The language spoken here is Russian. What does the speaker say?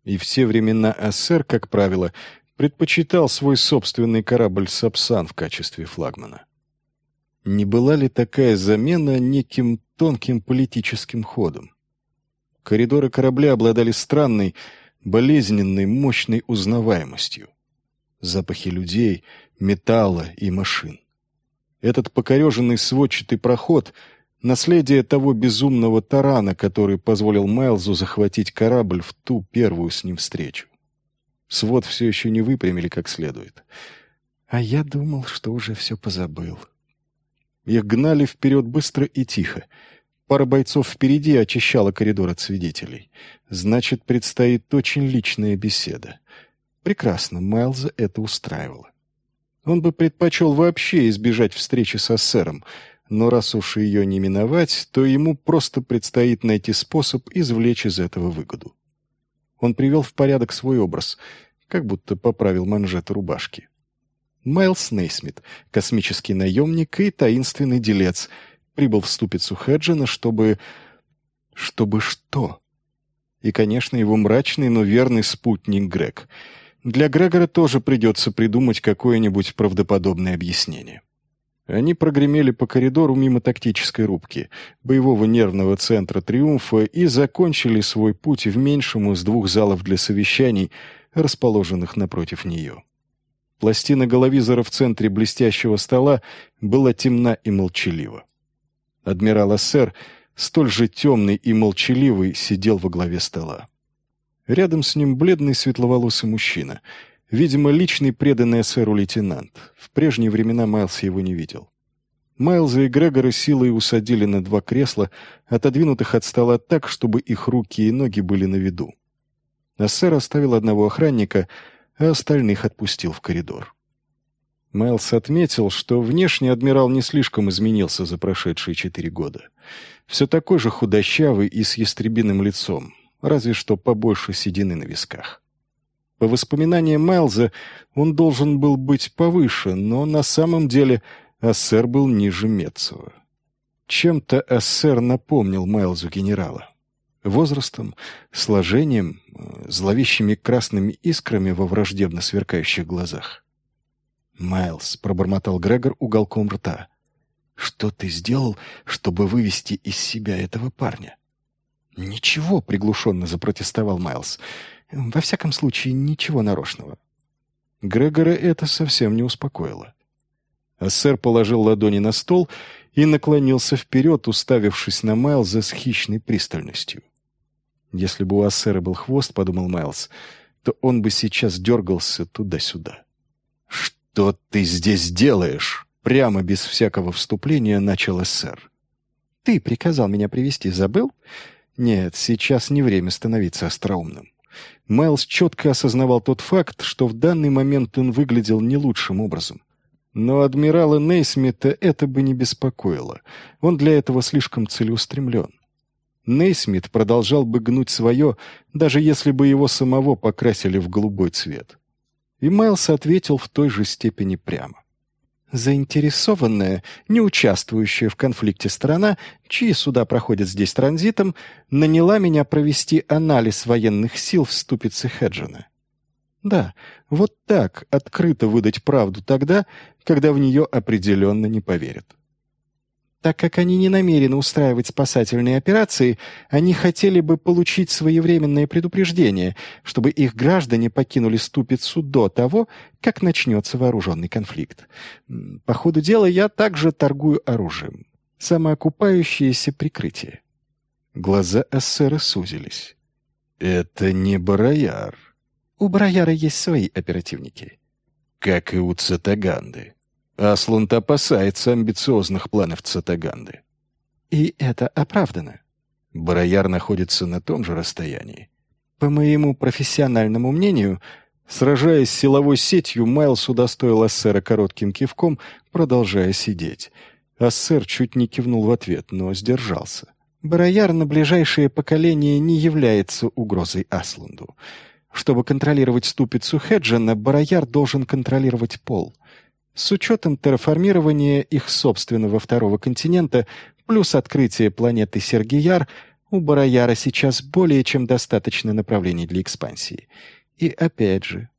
И все времена СССР, как правило, предпочитал свой собственный корабль «Сапсан» в качестве флагмана. Не была ли такая замена неким тонким политическим ходом? Коридоры корабля обладали странной, болезненной, мощной узнаваемостью. Запахи людей, металла и машин. Этот покореженный сводчатый проход — наследие того безумного тарана, который позволил Майлзу захватить корабль в ту первую с ним встречу. Свод все еще не выпрямили как следует. А я думал, что уже все позабыл. Их гнали вперед быстро и тихо. Пара бойцов впереди очищала коридор от свидетелей. Значит, предстоит очень личная беседа. Прекрасно, Майлза это устраивало. Он бы предпочел вообще избежать встречи с СССРом, но раз уж ее не миновать, то ему просто предстоит найти способ извлечь из этого выгоду. Он привел в порядок свой образ, как будто поправил манжеты рубашки. Майлз Нейсмит, космический наемник и таинственный делец, прибыл в ступицу Хеджена, чтобы... Чтобы что? И, конечно, его мрачный, но верный спутник Грег. Для Грегора тоже придется придумать какое-нибудь правдоподобное объяснение. Они прогремели по коридору мимо тактической рубки, боевого нервного центра «Триумфа» и закончили свой путь в меньшем из двух залов для совещаний, расположенных напротив нее. Пластина головизора в центре блестящего стола была темна и молчалива. Адмирал СССР, столь же темный и молчаливый, сидел во главе стола. Рядом с ним бледный светловолосый мужчина, видимо, личный преданный СССРу лейтенант. В прежние времена Майлз его не видел. Майлза и Грегора силой усадили на два кресла, отодвинутых от стола так, чтобы их руки и ноги были на виду. СССР оставил одного охранника, а остальных отпустил в коридор. Майлз отметил, что внешне адмирал не слишком изменился за прошедшие 4 года. Все такой же худощавый и с ястребиным лицом, разве что побольше седины на висках. По воспоминаниям Майлза, он должен был быть повыше, но на самом деле СССР был ниже Мецова. Чем-то СССР напомнил Майлзу генерала. Возрастом, сложением, зловещими красными искрами во враждебно сверкающих глазах. «Майлз», — пробормотал Грегор уголком рта, — «что ты сделал, чтобы вывести из себя этого парня?» «Ничего», — приглушенно запротестовал Майлз. «Во всяком случае, ничего нарочного». Грегора это совсем не успокоило. СССР положил ладони на стол и наклонился вперед, уставившись на Майлза с хищной пристальностью. Если бы у СССРа был хвост, — подумал Майлз, — то он бы сейчас дергался туда-сюда. «Что ты здесь делаешь?» — прямо без всякого вступления начал СССР. «Ты приказал меня привести, забыл?» «Нет, сейчас не время становиться остроумным». Майлз четко осознавал тот факт, что в данный момент он выглядел не лучшим образом. Но адмирала Нейсмита это бы не беспокоило. Он для этого слишком целеустремлен. Нейсмит продолжал бы гнуть свое, даже если бы его самого покрасили в голубой цвет. И Майлз ответил в той же степени прямо. Заинтересованная, не участвующая в конфликте сторона, чьи суда проходят здесь транзитом, наняла меня провести анализ военных сил в ступице Хеджена. Да, вот так открыто выдать правду тогда, когда в нее определенно не поверят. Так как они не намерены устраивать спасательные операции, они хотели бы получить своевременное предупреждение, чтобы их граждане покинули ступицу до того, как начнется вооруженный конфликт. По ходу дела я также торгую оружием. Самоокупающееся прикрытие. Глаза СССР сузились. «Это не Барояр». «У Барояра есть свои оперативники». «Как и у Цатаганды». Аслунд опасается амбициозных планов Цатаганды. И это оправдано. Барояр находится на том же расстоянии. По моему профессиональному мнению, сражаясь с силовой сетью, Майлз удостоил СССРа коротким кивком, продолжая сидеть. СССР чуть не кивнул в ответ, но сдержался. Барояр на ближайшее поколение не является угрозой Аслунду. Чтобы контролировать ступицу Хеджена, Барояр должен контролировать пол. С учетом терраформирования их собственного второго континента плюс открытие планеты Сергияр, У Барояра сейчас более чем достаточно направлений для экспансии. И опять же,